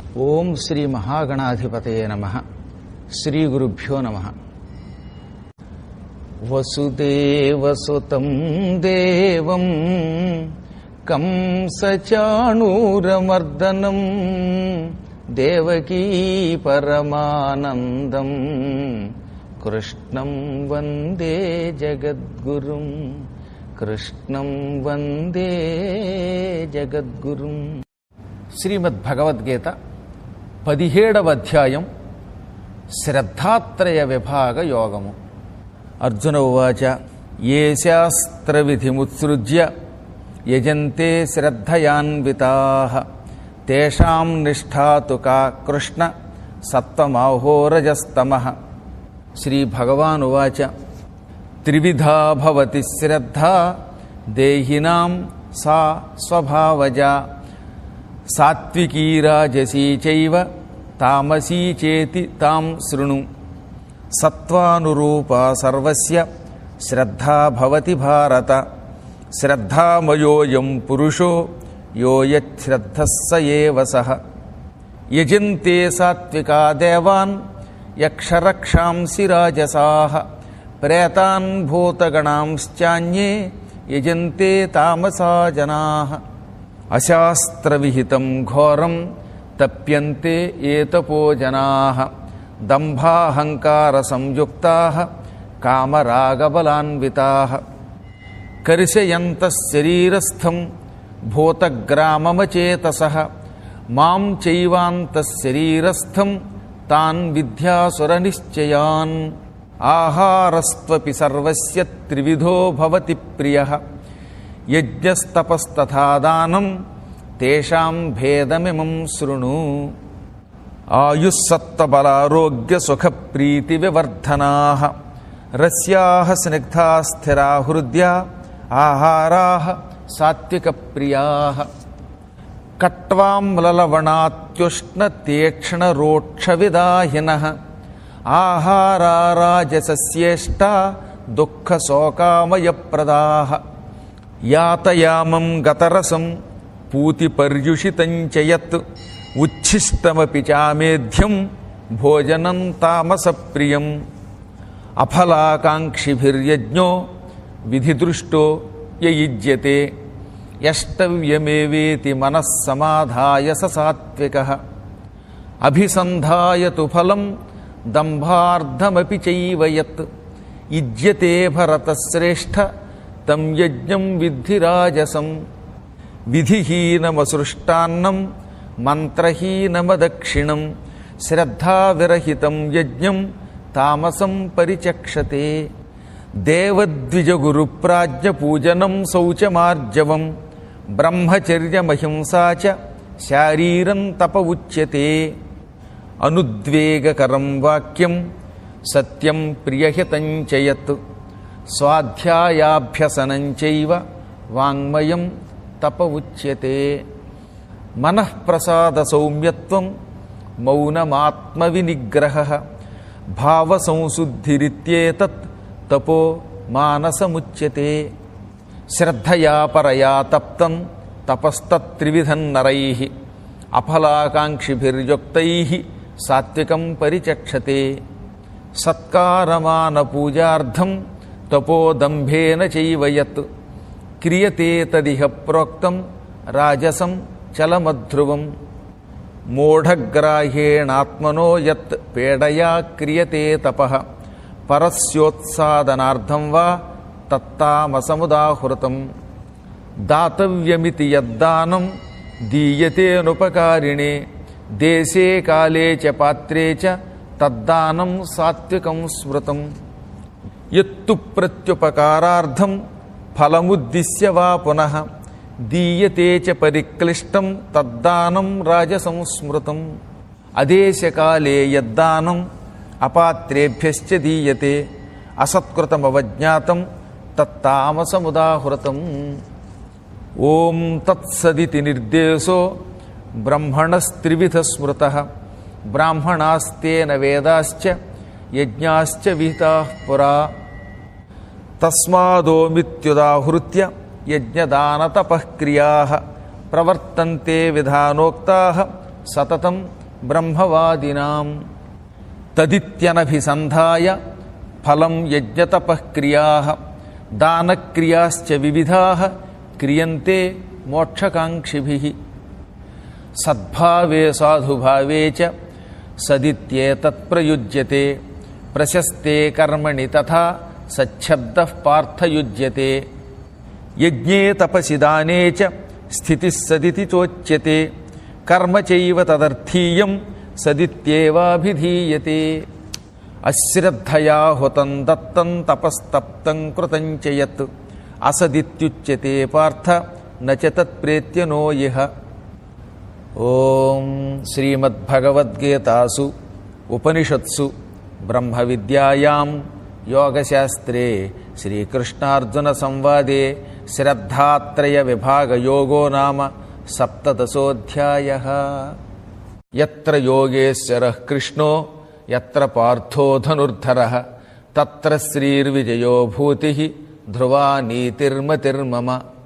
ఓం శ్రీ మహాగణాధిపతయే నమః. శ్రీ గురుభ్యో నమః. వసుదేవసుతం దేవం కంసచాణూరమర్దనం దేవకీ పరమానందం కృష్ణం వందే జగద్గురుం. కృష్ణం వందే జగద్గురుం. శ్రీమద్భగవద్గీత 17వ అధ్యాయం శ్రద్ధాత్రయ విభాగ యోగము. అర్జున ఉవాచ ఏ శాస్త్రవిధిముత్సృజ్య యజంతే శ్రద్ధయాన్వితాః తేషాం నిష్ఠాతు కా కృష్ణ సత్వమాహోరజస్తమః. శ్రీ భగవాన్ ఉవాచ త్రివిధా భవతి శ్రద్ధా దేహినాం సా స్వభావజా సాత్వికీ రాజసీ చైవ తామసీ చేతి తాం శృణు. సత్వానురూపా సర్వస్య శ్రద్ధా భవతి భారత. శ్రద్ధామయోయం పురుషో యో యశ్రద్ధః స ఏవ సః. యజంతే సాత్వికా దేవాన్ యక్షరక్షాంసి రాజసాః ప్రేతాన్ భూతగణాంశ్చాన్యే యజంతే తామసా జనాః. అశాస్త్రవిహితం ఘోరం తప్యంతే ఏతపో జనాః దంభాహంకార సంయుక్తాః కామరాగబలాన్వితాః. కర్షయంతః శరీరస్థం భూతగ్రామమచేతసః మాం చైవాంతః శరీరస్థం తాన్ విద్యాసురనిశ్చయాన్. ఆహారస్త్వపి సర్వస్య త్రివిధో భవతి ప్రియః యజ్ఞస్తపస్తథా దానం తేషాం భేదమిమం శృణు. ఆయుస్సత్వబలారోగ్య సుఖప్రీతి వివర్ధనాః రస్యాః స్నిగ్ధా స్థిరా హృద్యా ఆహారాః సాత్విక ప్రియాః. కట్వాంలలవణాత్యుష్ణ తీక్ష్ణ రోక్షవిదాహినః ఆహారా రాజసస్యేష్టా దుఃఖ శోకామయప్రదాః. యాతయామం గతరసం పూతిపర్యుషితం చ యత్ ఉచ్ఛిష్టమపి చామేధ్యం భోజనం తామసప్రియం. అఫలాకాంక్షిభిర్యజ్ఞో విధిదృష్టో యయుజ్యతే యష్టవ్యమేవేతి మనఃసమాధాయ స సాత్వికః. అభిసంధాయతు ఫలం దంభార్థమపి చైవ యత్ యుజ్యతే భరతశ్రేష్ఠ తం యజ్ఞం విద్ధి రాజసం. విధిహీనమసృష్టాన్నం మంత్రహీనమదక్షిణం శ్రద్ధావిరహితం యజ్ఞం తామసం పరిచక్షతే. దేవద్విజగురుప్రాజ్ఞపూజనం శౌచమార్జవం బ్రహ్మచర్యమహింసా చ శారీరం తప ఉచ్యతే. అనుద్వేగకరం వాక్యం సత్యం ప్రియహితం చ యత్ స్వాధ్యాయాభ్యసనం చైవ వాంగ్మయం తప ఉచ్యతే. మనఃప్రసాద సౌమ్యత్వం మౌనమాత్మవినిగ్రహః భావసంశుద్ధిరిత్యేతత్ తపో మానసముచ్యతే. శ్రద్ధయా పరయా తప్తం తపస్తత్త్రివిధం నరైః అఫలాకాంక్షిభిర్యుక్తైః సాత్వికం పరిచక్షతే. సత్కారమానపూజార్థం తపోదంభేన చైవ యత్ క్రియతే తదిహ ప్రోక్తం రాజసం చలమధ్రువం. మూఢగ్రాహ్యేణాత్మనో యత్ పీడయా క్రియతే తపః పరస్యోత్సాదనార్థం వా తత్తామసముదాహృతం. దాతవ్యమితి యద్దానం దీయతేనుపకారిణే దేశే కాలే చ పాత్రే చ తద్దానం సాత్వికం స్మృతం. యత్తు ప్రత్యుపకారార్థం ఫలముద్దిశ్య వా పునః దీయతే చ పరిక్లిష్టం తద్దానం రాజసం స్మృతం. అదేశకాలే యద్దానం అపాత్రేభ్యశ్చ దీయతే అసత్కృతమవజ్ఞాతం తత్తామసముదాహృతం. ఓం తత్సదితి నిర్దేశో బ్రహ్మణస్త్రివిధ స్మృతః బ్రాహ్మణాస్తేన వేదాశ్చ యజ్ఞాశ్చ విహితాః పురా. తస్మాదోమిత్యుదాహృత్య యజ్ఞదానతపఃక్రియాః ప్రవర్తంతే విధానోక్తాః సతతం బ్రహ్మవాదినాం. తదిత్యనభిసంధాయ ఫలం యజ్ఞతపఃక్రియాః దానక్రియాశ్చ వివిధాః క్రియంతే మోక్షకాంక్షిభిః. సద్భావే సాధుభావే చ సదిత్యేతత్ ప్రయుజ్యతే. ప్రశస్తే కర్మణి తథా సచ్ఛబ్దః పార్థయుజ్యతే. యజ్ఞే తపసి దానే చ స్థితిః సదితి చోచ్యతే. కర్మ చైవ తదర్థీయం సదిత్యేవాభిధీయతే. అశ్రద్ధయా హుతం దత్తం తపస్తప్తం కృతం చ యత్ అసదిత్యుచ్యతే పార్థ నచ తత్ప్రేత్యనో ఇహ. ఓం శ్రీమద్భగవద్గీతాసు ఉపనిషత్సు బ్రహ్మ విద్యాయాం యోగశాస్త్రే శ్రీకృష్ణార్జున సంవాదే శ్రద్ధాత్రయ విభాగ యోగో నామ సప్తదశోऽధ్యాయః. యత్ర యోగేశ్వరః కృష్ణో యత్ర పార్థో ధనుర్ధరః తత్ర శ్రీర్విజయో భూతిః ధ్రువా నీతిర్మతిర్మమ.